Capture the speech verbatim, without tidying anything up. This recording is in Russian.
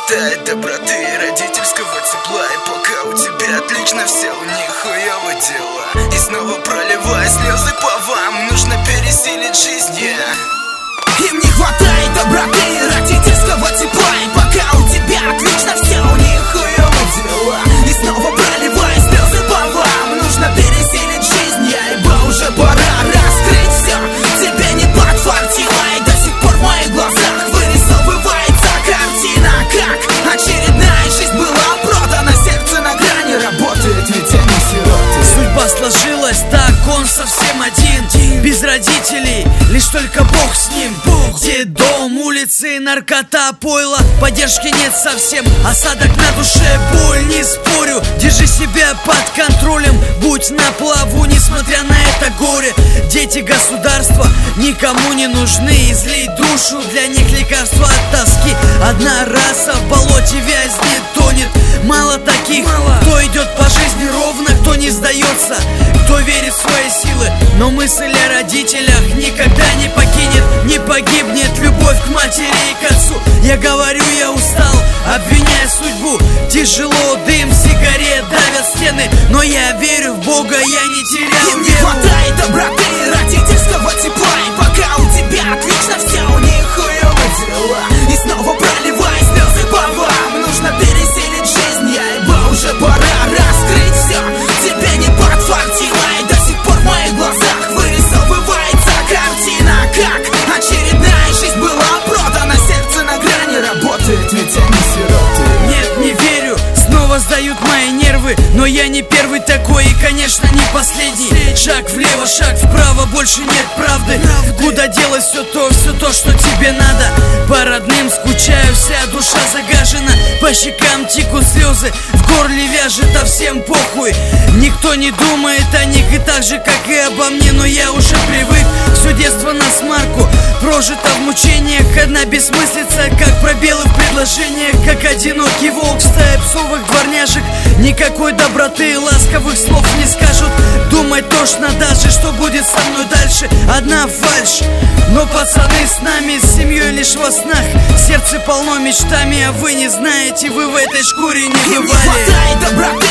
хватает доброты и родительского тепла. И пока у тебя отлично все, у них хуёво дела. И снова проливая слезы по вам, нужно пересилить жизнь, yeah. Им не хватает доброты и родительского тепла. И пока у тебя отлично все, у них хуёво дела. И снова проливая слезы по вам, нужно пересилить жизнь, yeah. Ибо уже пора раскрыть все. Тебе не подфартило, и до сих пор в моих глазах вырисовывается картина, как очередная жизнь была продана. Сердце на грани работает, ведь они сироты. Судьба сложилась так, он совсем один, без родителей, лишь только Бог с ним. Дом, улицы, наркота, пойло, поддержки нет совсем, осадок на душе, боль, не спорю. Держи себя под контролем, будь на плаву, несмотря на это горе. Дети государства никому не нужны, излить душу для них лекарства от тоски. Одна раса в болоте вязнет, тонет. Мало таких, Мало. Кто идет по жизни ровно, кто не сдается, кто верит в свои силы. Но мысль о родителях никогда не покинет, не погибнет любовь к матери и к отцу. Я говорю, я устал, обвиняя судьбу. Тяжело, дым, сигарет давят стены, но я верю в Бога, я не терял Им не хватает доброты и родительского тепла. И пока у тебя отлично все, у них хуёво дела. И снова проливая слезы по вам, нужно пересилить жизнь, я ибо уже пора раскрыть все. Тебе не подфартило, и до сих пор в моих глазах вырисовывается картина, как очередная жизнь была продана. Сердце на грани работает, ведь они сироты. Нет, не верю, снова сдают мои нервы, но я не первый такой и, конечно, не последний. Шаг влево, шаг вправо, больше нет правды. Куда делось все то, все то, что тебе надо? По родным скучаю, вся душа загажена, по щекам текут слезы, в горле вяжет, а всем похуй. Никто не думает о них и так же, как и обо мне, но я уже привык. Все детство на смарку, прожито в мучениях, одна бессмыслица, как пробелы в предложениях, как одинокий волк, стая псовых дворняжек. Никакой доброты и ласковых слов не скажут. Думать тошно даже, что будет со мной дальше. Одна фальшь, но пацаны с нами, с семьей лишь во снах. Сердце полно мечтами, а вы не знаете, вы в этой шкуре не бывали. Им не хватает доброты